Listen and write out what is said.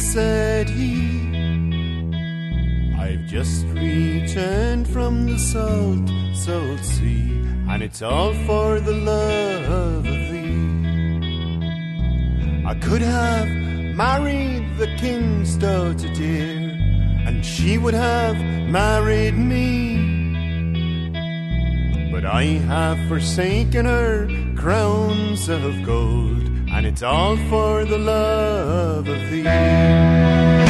said he, I've just returned from the salt sea, and it's all for the love of thee. I could have married the king's daughter dear, and she would have married me, but I have forsaken her crowns of gold, and it's all for the love of thee.